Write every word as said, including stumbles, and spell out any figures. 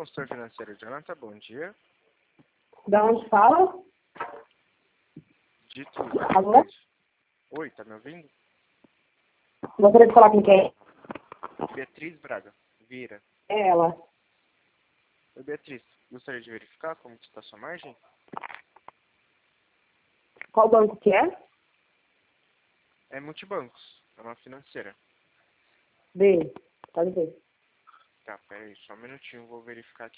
consultor financeiro, Jonathan, bom dia. Da onde fala? De tudo. Alô? Oi, tá me ouvindo? Gostaria de falar com quem? Beatriz Braga, Vieira. É ela. Oi, Beatriz, gostaria de verificar como está a sua margem? Qual banco que é? É Multibancos, é uma financeira. B. Pode ver. Tá, peraí, só um minutinho, vou verificar aqui.